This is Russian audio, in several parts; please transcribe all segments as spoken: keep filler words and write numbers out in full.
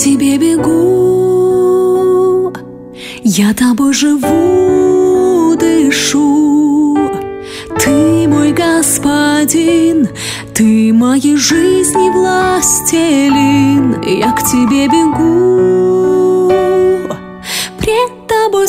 тебе бегу, я тобой живу, дышу. Ты мой господин, ты моей жизни властелин. Я к тебе бегу, пред тобой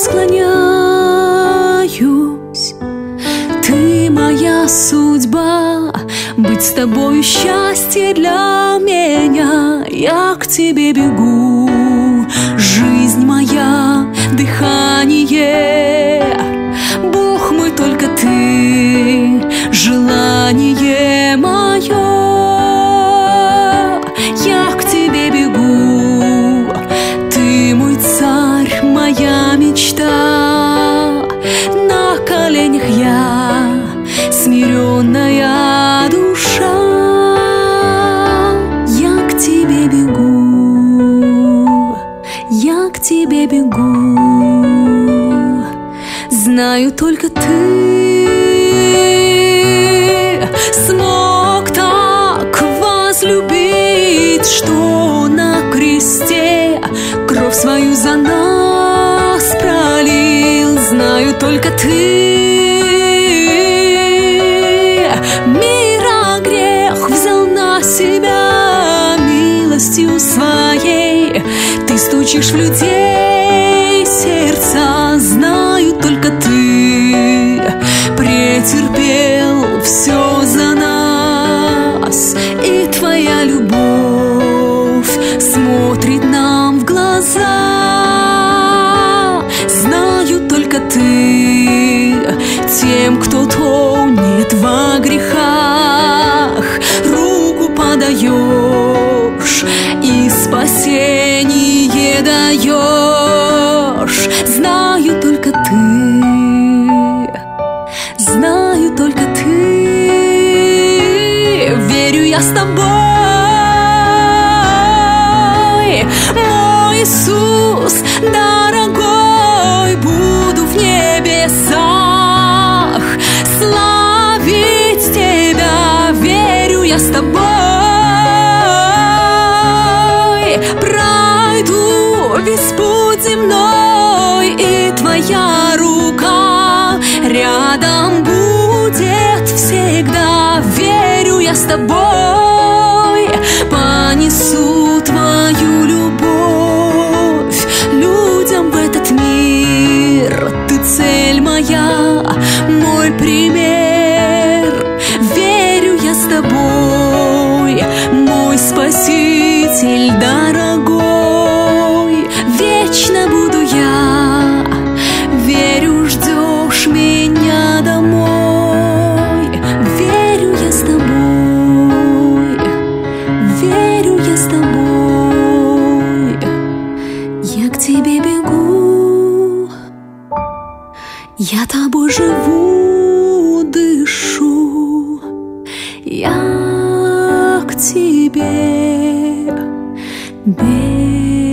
склоняюсь. Ты моя судьба, быть с тобой счастье для меня. Я к тебе бегу, жизнь моя, дыхание. Бог мой, только ты, желание мое. Я к тебе бегу, ты мой царь, моя мечта. На коленях я, смиренная душа. Я к тебе бегу, я к тебе бегу. Знаю, только ты смог так возлюбить, что на кресте кровь свою за нас пролил. Знаю, только ты мира грех взял на себя милостью своей. Ты стучишь в людей сердца. Знаю, только ты претерпел все за нас, и твоя любовь смотрит нам в глаза. Знаю, только ты тем, кто тонет во грехах, руку подаешь и спасение даешь. Знаю, только ты, знаю, только ты. Верю я с тобой, мой Иисус дорогой. Буду в небесах славить тебя. Верю я с тобой, пройду весь путь земной, и твоя рука рядом будет всегда. Верю я с тобой, понесу твою любовь людям в этот мир. Ты цель моя, мой пример. Верю я с тобой, мой Спаситель дорогой. Вечно буду я, верю, ждешь меня домой. Верю я с тобой, верю я с тобой. Я к тебе бегу, я тобой живу, дышу. Я к тебе бегу.